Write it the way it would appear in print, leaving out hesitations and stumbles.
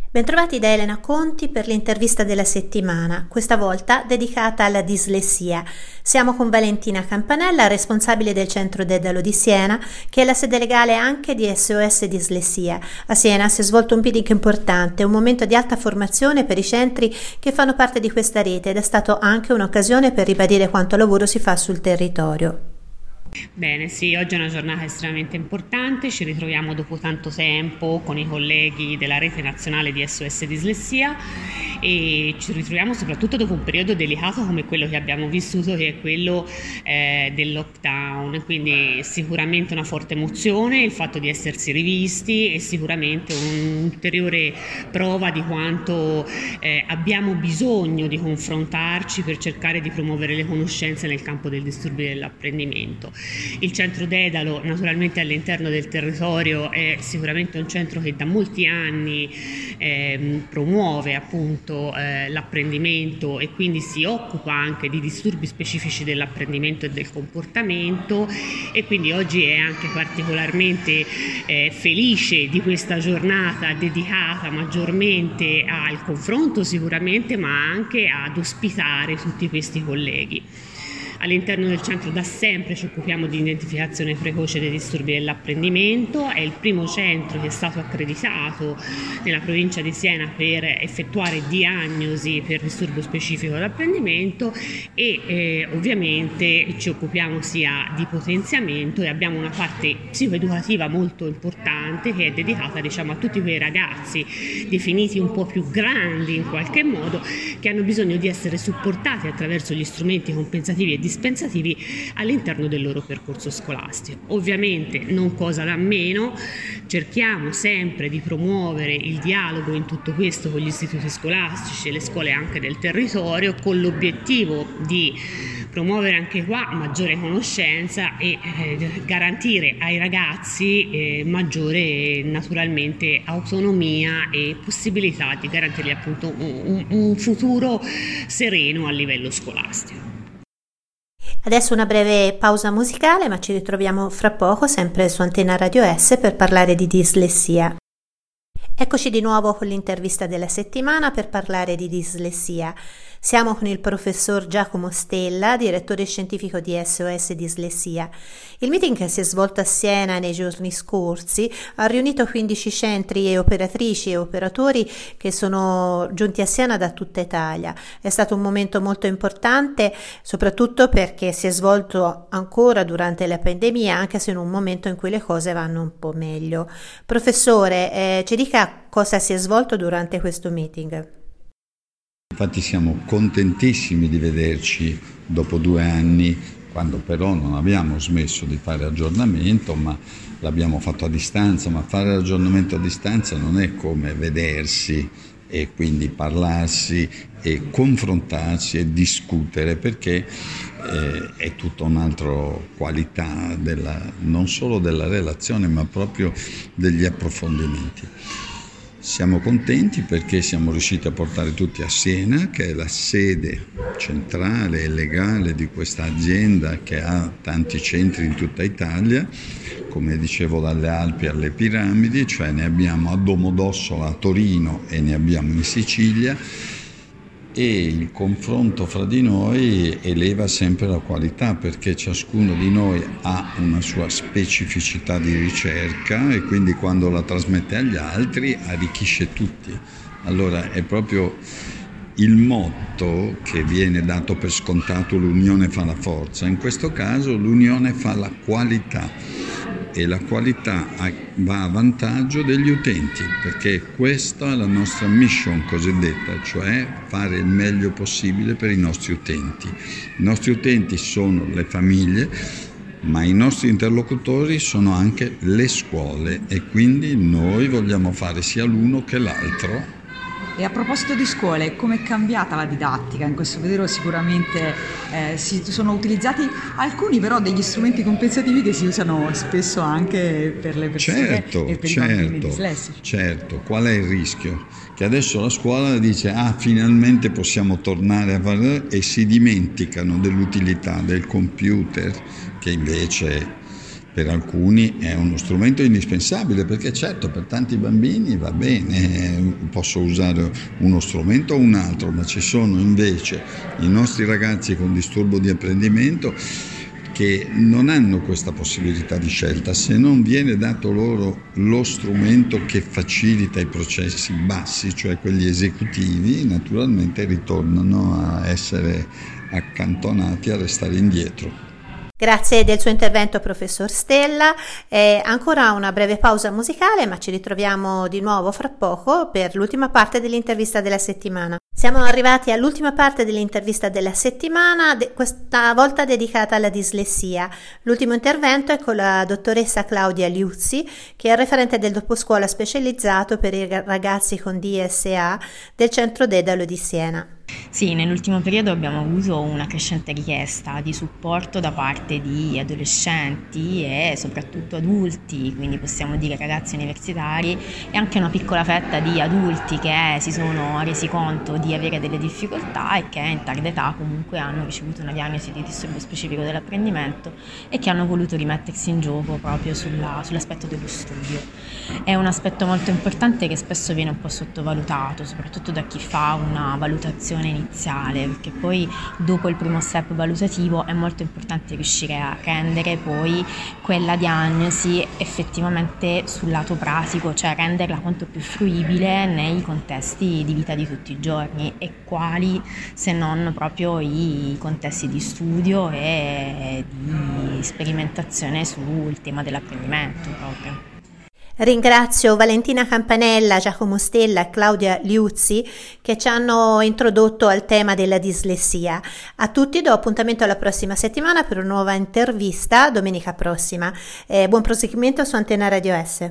Bentrovati da Elena Conti per l'intervista della settimana, questa volta dedicata alla dislessia. Siamo con Valentina Campanella, responsabile del Centro Dedalo di Siena, che è la sede legale anche di SOS Dislessia. A Siena si è svolto un meeting importante, un momento di alta formazione per i centri che fanno parte di questa rete ed è stato anche un'occasione per ribadire quanto lavoro si fa sul territorio. Bene, sì, oggi è una giornata estremamente importante, ci ritroviamo dopo tanto tempo con i colleghi della rete nazionale di SOS Dislessia e ci ritroviamo soprattutto dopo un periodo delicato come quello che abbiamo vissuto, che è quello del lockdown, quindi sicuramente una forte emozione il fatto di essersi rivisti e sicuramente un'ulteriore prova di quanto abbiamo bisogno di confrontarci per cercare di promuovere le conoscenze nel campo del disturbo dell'apprendimento. Il centro Dedalo naturalmente all'interno del territorio è sicuramente un centro che da molti anni promuove appunto l'apprendimento e quindi si occupa anche di disturbi specifici dell'apprendimento e del comportamento, e quindi oggi è anche particolarmente felice di questa giornata dedicata maggiormente al confronto sicuramente, ma anche ad ospitare tutti questi colleghi. All'interno del centro da sempre ci occupiamo di identificazione precoce dei disturbi dell'apprendimento, è il primo centro che è stato accreditato nella provincia di Siena per effettuare diagnosi per disturbo specifico dell'apprendimento e ovviamente ci occupiamo sia di potenziamento e abbiamo una parte psicoeducativa molto importante che è dedicata a tutti quei ragazzi definiti un po' più grandi in qualche modo, che hanno bisogno di essere supportati attraverso gli strumenti compensativi e dispensativi all'interno del loro percorso scolastico. Ovviamente non cosa da meno, cerchiamo sempre di promuovere il dialogo in tutto questo con gli istituti scolastici e le scuole anche del territorio, con l'obiettivo di promuovere anche qua maggiore conoscenza e garantire ai ragazzi maggiore naturalmente autonomia e possibilità di garantirgli appunto un futuro sereno a livello scolastico. Adesso una breve pausa musicale, ma ci ritroviamo fra poco sempre su Antenna Radio S per parlare di dislessia. Eccoci di nuovo con l'intervista della settimana per parlare di dislessia. Siamo con il professor Giacomo Stella, direttore scientifico di SOS Dislessia. Il meeting che si è svolto a Siena nei giorni scorsi ha riunito 15 centri e operatrici e operatori che sono giunti a Siena da tutta Italia. È stato un momento molto importante, soprattutto perché si è svolto ancora durante la pandemia, anche se in un momento in cui le cose vanno un po' meglio. Professore, ci dica cosa si è svolto durante questo meeting. Infatti siamo contentissimi di vederci dopo 2 anni, quando però non abbiamo smesso di fare aggiornamento, ma l'abbiamo fatto a distanza, ma fare aggiornamento a distanza non è come vedersi e quindi parlarsi e confrontarsi e discutere, perché è tutta un'altra qualità non solo della relazione ma proprio degli approfondimenti. Siamo contenti perché siamo riusciti a portare tutti a Siena, che è la sede centrale e legale di questa azienda che ha tanti centri in tutta Italia, come dicevo dalle Alpi alle Piramidi, cioè ne abbiamo a Domodossola a Torino e ne abbiamo in Sicilia, e il confronto fra di noi eleva sempre la qualità, perché ciascuno di noi ha una sua specificità di ricerca e quindi quando la trasmette agli altri arricchisce tutti. Allora è proprio il motto che viene dato per scontato: l'unione fa la forza. In questo caso l'unione fa la qualità e la qualità va a vantaggio degli utenti, perché questa è la nostra mission cosiddetta, cioè fare il meglio possibile per i nostri utenti. I nostri utenti sono le famiglie, ma i nostri interlocutori sono anche le scuole e quindi noi vogliamo fare sia l'uno che l'altro. E a proposito di scuole, come è cambiata la didattica? In questo periodo sicuramente si sono utilizzati alcuni però degli strumenti compensativi che si usano spesso anche per le persone e per i bambini dislessici. Certo, qual è il rischio? Che adesso la scuola dice finalmente possiamo tornare a fare, e si dimenticano dell'utilità del computer, che invece per alcuni è uno strumento indispensabile, perché certo per tanti bambini va bene, posso usare uno strumento o un altro, ma ci sono invece i nostri ragazzi con disturbo di apprendimento che non hanno questa possibilità di scelta. Se non viene dato loro lo strumento che facilita i processi bassi, cioè quelli esecutivi, naturalmente ritornano a essere accantonati, a restare indietro. Grazie del suo intervento, professor Stella. Ancora una breve pausa musicale, ma ci ritroviamo di nuovo fra poco per l'ultima parte dell'intervista della settimana. Siamo arrivati all'ultima parte dell'intervista della settimana, questa volta dedicata alla dislessia. L'ultimo intervento è con la dottoressa Claudia Liuzzi, che è referente del doposcuola specializzato per i ragazzi con DSA del Centro Dedalo di Siena. Sì, nell'ultimo periodo abbiamo avuto una crescente richiesta di supporto da parte di adolescenti e soprattutto adulti, quindi possiamo dire ragazzi universitari, e anche una piccola fetta di adulti che si sono resi conto di avere delle difficoltà e che in tarda età comunque hanno ricevuto una diagnosi di disturbo specifico dell'apprendimento e che hanno voluto rimettersi in gioco proprio sull'aspetto dello studio. È un aspetto molto importante che spesso viene un po' sottovalutato, soprattutto da chi fa una valutazione iniziale, perché poi dopo il primo step valutativo è molto importante riuscire a rendere poi quella diagnosi effettivamente sul lato pratico, cioè renderla quanto più fruibile nei contesti di vita di tutti i giorni, e quali se non proprio i contesti di studio e di sperimentazione sul tema dell'apprendimento proprio. Ringrazio Valentina Campanella, Giacomo Stella e Claudia Liuzzi che ci hanno introdotto al tema della dislessia. A tutti do appuntamento alla prossima settimana per una nuova intervista domenica prossima. Buon proseguimento su Antena Radio S.